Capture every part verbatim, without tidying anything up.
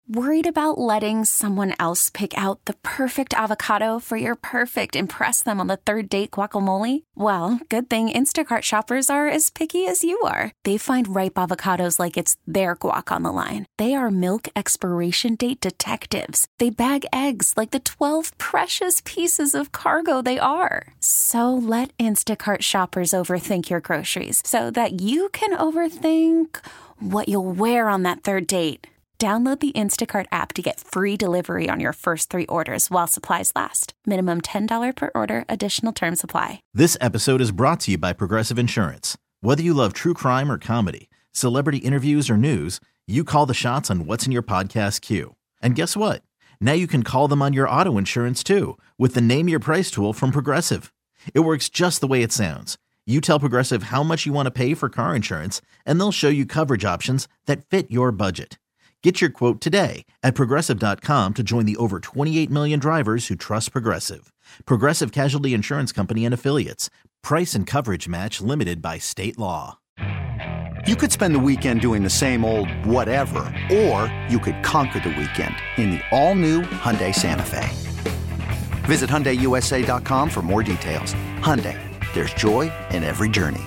Worried about letting someone else pick out the perfect avocado for your perfect impress them on the third date guacamole? Well, good thing Instacart shoppers are as picky as you are. They find ripe avocados like it's their guac on the line. They are milk expiration date detectives. They bag eggs like the twelve precious pieces of cargo they are. So let Instacart shoppers overthink your groceries so that you can overthink what you'll wear on that third date. Download the Instacart app to get free delivery on your first three orders while supplies last. Minimum ten dollars per order. Additional terms apply. This episode is brought to you by Progressive Insurance. Whether you love true crime or comedy, celebrity interviews or news, you call the shots on what's in your podcast queue. And guess what? Now you can call them on your auto insurance too with the Name Your Price tool from Progressive. It works just the way it sounds. You tell Progressive how much you want to pay for car insurance, and they'll show you coverage options that fit your budget. Get your quote today at Progressive dot com to join the over twenty-eight million drivers who trust Progressive. Progressive Casualty Insurance Company and Affiliates. Price and coverage match limited by state law. You could spend the weekend doing the same old whatever, or you could conquer the weekend in the all-new Hyundai Santa Fe. Visit Hyundai U S A dot com for more details. Hyundai, there's joy in every journey.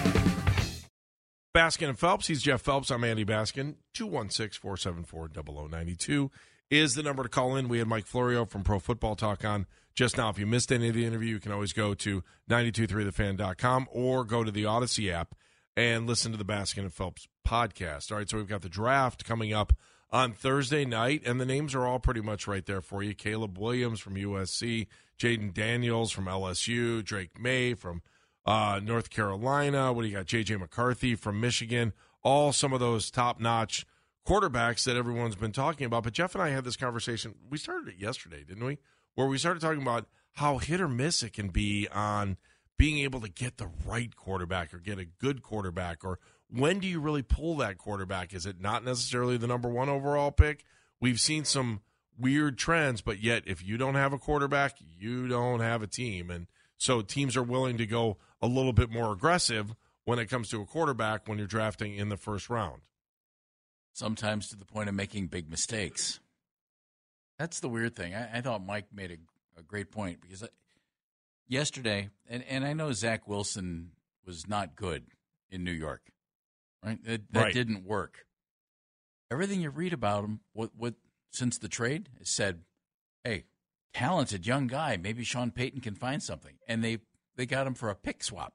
Baskin and Phelps. He's Jeff Phelps. I'm Andy Baskin. two one six, four seven four, zero zero nine two is the number to call in. We had Mike Florio from Pro Football Talk on just now. If you missed any of the interview, you can always go to nine two three the fan dot com or go to the Odyssey app and listen to the Baskin and Phelps podcast. All right, so we've got the draft coming up on Thursday night, and the names are all pretty much right there for you. Caleb Williams from U S C, Jaden Daniels from L S U, Drake May from Uh, North Carolina. What do you got? J J McCarthy from Michigan. All some of those top-notch quarterbacks that everyone's been talking about. But Jeff and I had this conversation. We started it yesterday, didn't we? Where we started talking about how hit or miss it can be on being able to get the right quarterback or get a good quarterback. Or when do you really pull that quarterback? Is it not necessarily the number one overall pick? We've seen some weird trends, but yet if you don't have a quarterback, you don't have a team. And so teams are willing to go a little bit more aggressive when it comes to a quarterback when you're drafting in the first round. Sometimes to the point of making big mistakes. That's the weird thing. I, I thought Mike made a, a great point because I, yesterday, and, and I know Zach Wilson was not good in New York, right? That, that right. didn't work. Everything you read about him, what, what since the trade, has said, hey, talented young guy, maybe Sean Payton can find something. And they They got him for a pick swap.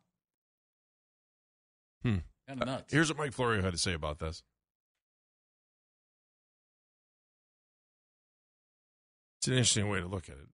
Hmm. Kind of nuts. Uh, here's what Mike Florio had to say about this. It's an interesting way to look at it.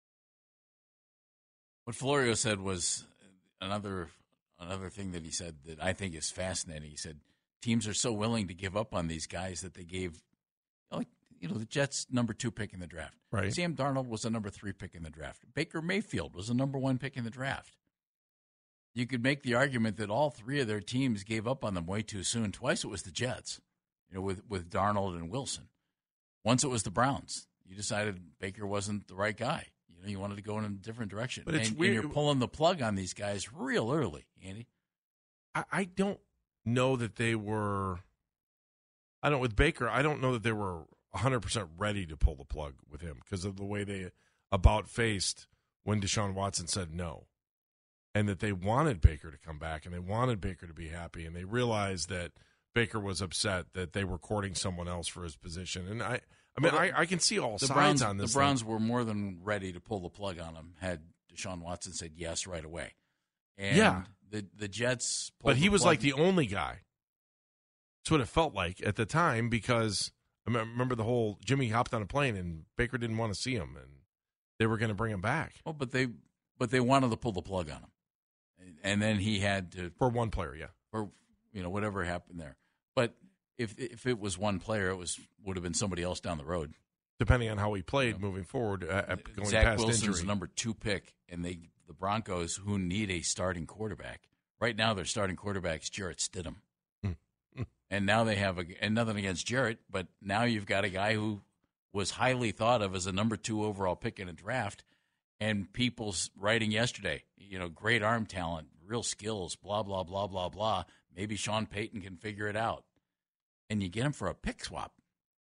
What Florio said was another another thing that he said that I think is fascinating. He said teams are so willing to give up on these guys that they gave, like, you know, the Jets' number two pick in the draft. Right. Sam Darnold was a number three pick in the draft. Baker Mayfield was a number one pick in the draft. You could make the argument that all three of their teams gave up on them way too soon. Twice it was the Jets, you know, with, with Darnold and Wilson. Once it was the Browns. You decided Baker wasn't the right guy. You know, you wanted to go in a different direction. But it's and, weird. and you're pulling the plug on these guys real early, Andy. I, I don't know that they were – I don't – with Baker, I don't know that they were one hundred percent ready to pull the plug with him because of the way they about-faced when Deshaun Watson said no. And that they wanted Baker to come back and they wanted Baker to be happy, and they realized that Baker was upset that they were courting someone else for his position. And I, I mean, well, I, I can see all the sides Browns, on this. The Browns thing. were more than ready to pull the plug on him had Deshaun Watson said yes right away. And yeah, the the Jets, but he the was plug. like the only guy. That's what it felt like at the time because I remember the whole Jimmy hopped on a plane and Baker didn't want to see him and they were going to bring him back. Oh, but they but they wanted to pull the plug on him. And then he had to for one player, yeah, or you know whatever happened there. But if if it was one player, it was would have been somebody else down the road, depending on how he played you know, moving forward. Uh, going Zach past Wilson's injury. the number two pick, and they the Broncos, who need a starting quarterback right now, their starting quarterback's Jarrett Stidham, mm-hmm. and now they have a and nothing against Jarrett, but now you've got a guy who was highly thought of as a number two overall pick in a draft. And people's writing yesterday, you know, great arm talent, real skills, blah, blah, blah, blah, blah. Maybe Sean Payton can figure it out. And you get him for a pick swap.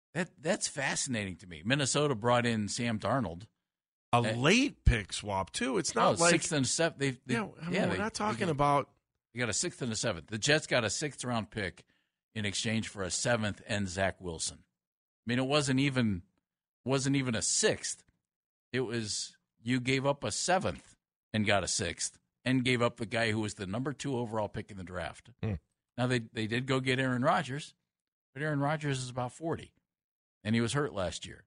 That That's fascinating to me. Minnesota brought in Sam Darnold. A uh, late pick swap, too. It's not oh, like... sixth and seventh. They, they, yeah, I mean, yeah, we're they, not talking they, about... You got a sixth and a seventh. The Jets got a sixth-round pick in exchange for a seventh and Zach Wilson. I mean, it wasn't even wasn't even a sixth. It was you gave up a seventh and got a sixth and gave up the guy who was the number two overall pick in the draft. Mm. Now, they, they did go get Aaron Rodgers, but Aaron Rodgers is about forty, and he was hurt last year.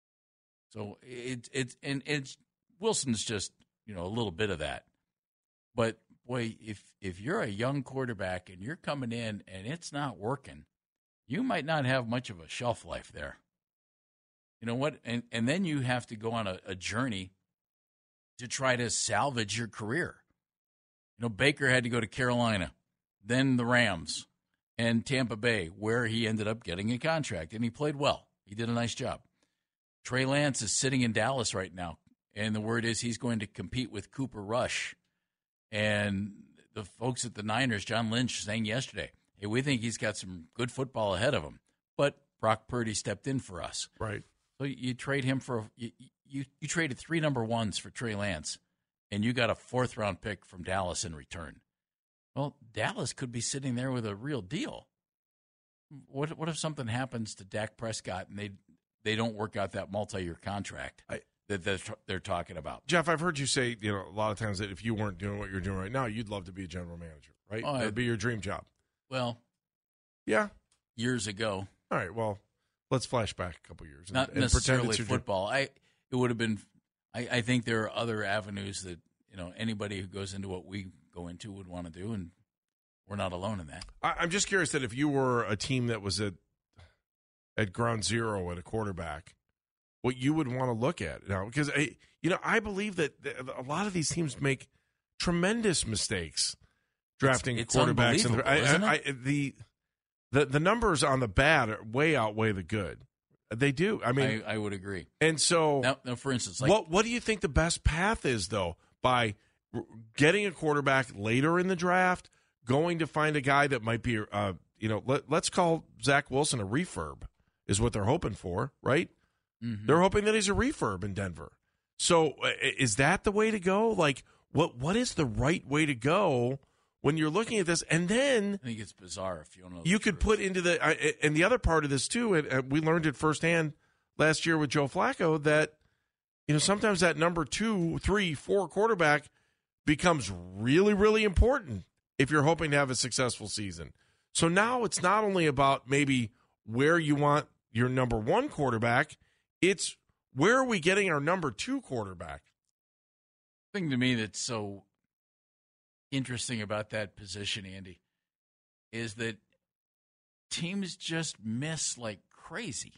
So it, it's and it's Wilson's just, you know, a little bit of that. But, boy, if if you're a young quarterback and you're coming in and it's not working, you might not have much of a shelf life there. You know what? And and then you have to go on a, a journey to try to salvage your career. You know, Baker had to go to Carolina, then the Rams, and Tampa Bay, where he ended up getting a contract, and he played well. He did a nice job. Trey Lance is sitting in Dallas right now, and the word is he's going to compete with Cooper Rush. And the folks at the Niners, John Lynch, saying yesterday, hey, we think he's got some good football ahead of him. But Brock Purdy stepped in for us. Right. So you trade him for you, you, you traded three number ones for Trey Lance, and you got a fourth round pick from Dallas in return. Well, Dallas could be sitting there with a real deal. What what if something happens to Dak Prescott and they they don't work out that multi-year contract I, that they're, they're talking about? Jeff, I've heard you say, you know, a lot of times that if you weren't doing what you're doing right now, you'd love to be a general manager, right? Oh, That'd be your dream job. Well, yeah, years ago. All right. Well, let's flash back a couple years. And, Not and necessarily pretend it's football. I it would have been. I, I think there are other avenues that you know anybody who goes into what we go into would want to do, and we're not alone in that. I, I'm just curious that if you were a team that was at at ground zero at a quarterback, what you would want to look at now, because I, you know, I believe that a lot of these teams make tremendous mistakes drafting it's, it's quarterbacks. And unbelievable, I, isn't I, it? I, the the the numbers on the bad are way outweigh the good. They do. I mean, I, I would agree. And so, now, now for instance, like, what what do you think the best path is, though? By getting a quarterback later in the draft, going to find a guy that might be, uh, you know, let, let's call Zach Wilson a refurb, is what they're hoping for, right? Mm-hmm. They're hoping that he's a refurb in Denver. So, uh, is that the way to go? Like, what what is the right way to go when you're looking at this? And then I think it's bizarre if you don't know. You could put into the uh, and the other part of this too, and uh, we learned it firsthand last year with Joe Flacco, that you know sometimes that number two, three, four quarterback becomes really, really important if you're hoping to have a successful season. So now it's not only about maybe where you want your number one quarterback, it's where are we getting our number two quarterback? The thing to me that's so interesting about that position, Andy, is that teams just miss like crazy.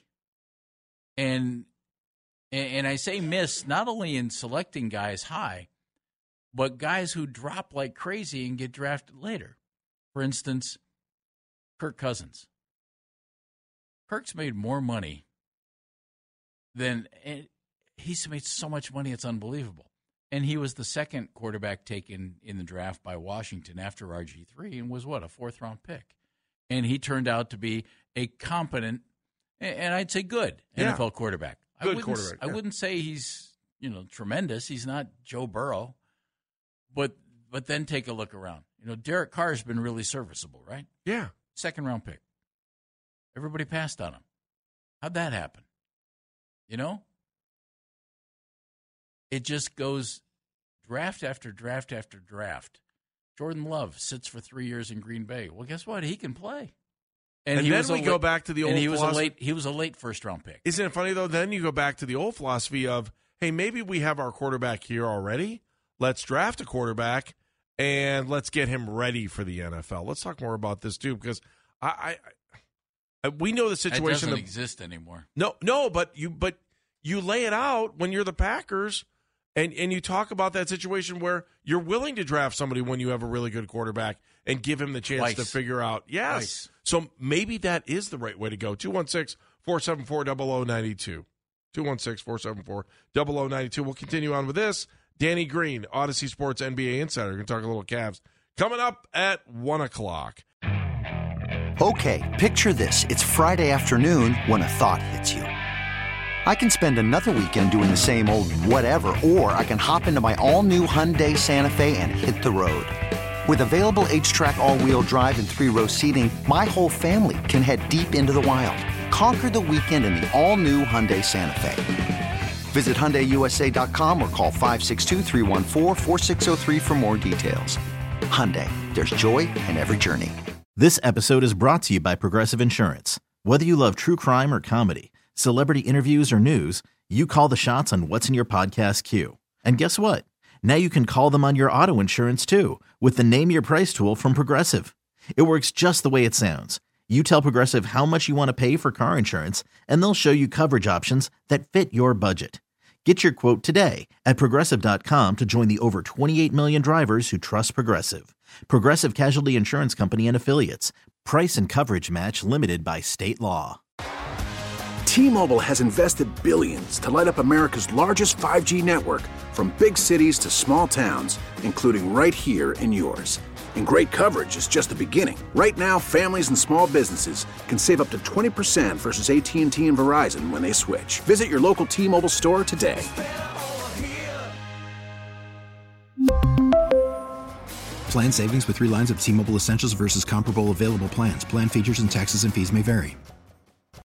And and I say miss not only in selecting guys high, but guys who drop like crazy and get drafted later. For instance, Kirk Cousins. Kirk's made more money than he's made so much money it's unbelievable. And he was the second quarterback taken in the draft by Washington after R G three and was, what, a fourth-round pick. And he turned out to be a competent, and I'd say good, yeah. N F L quarterback. Good I quarterback. I yeah. wouldn't say he's, you know, tremendous. He's not Joe Burrow. But but then take a look around. You know, Derek Carr's been really serviceable, right? Yeah. Second-round pick. Everybody passed on him. How'd that happen? You know? It just goes draft after draft after draft. Jordan Love sits for three years in Green Bay. Well, guess what? He can play. And, and he then was we a go late, back to the old and he was philosophy. a late he was a late first round pick. Isn't it funny though? Then you go back to the old philosophy of, hey, maybe we have our quarterback here already. Let's draft a quarterback and let's get him ready for the N F L. Let's talk more about this too, because I, I, I we know the situation It doesn't that, exist anymore. No, no, but you but you lay it out when you're the Packers. And and you talk about that situation where you're willing to draft somebody when you have a really good quarterback and give him the chance Twice. to figure out. Yes. Twice. So maybe that is the right way to go. two one six, four seven four, zero zero nine two. two one six, four seven four, zero zero nine two. We'll continue on with this. Danny Green, Odyssey Sports N B A Insider. We're going to talk a little Cavs. Coming up at one o'clock. Okay, picture this. It's Friday afternoon when a thought hits you. I can spend another weekend doing the same old whatever, or I can hop into my all-new Hyundai Santa Fe and hit the road. With available H-Track all-wheel drive and three-row seating, my whole family can head deep into the wild. Conquer the weekend in the all-new Hyundai Santa Fe. Visit Hyundai U S A dot com or call five six two, three one four, four six zero three for more details. Hyundai, there's joy in every journey. This episode is brought to you by Progressive Insurance. Whether you love true crime or comedy, celebrity interviews or news, you call the shots on what's in your podcast queue. And guess what? Now you can call them on your auto insurance too with the Name Your Price tool from Progressive. It works just the way it sounds. You tell Progressive how much you want to pay for car insurance, and they'll show you coverage options that fit your budget. Get your quote today at Progressive dot com to join the over twenty-eight million drivers who trust Progressive. Progressive Casualty Insurance Company and Affiliates. Price and coverage match limited by state law. T-Mobile has invested billions to light up America's largest five G network, from big cities to small towns, including right here in yours. And great coverage is just the beginning. Right now, families and small businesses can save up to twenty percent versus A T and T and Verizon when they switch. Visit your local T-Mobile store today. Plan savings with three lines of T-Mobile Essentials versus comparable available plans. Plan features and taxes and fees may vary.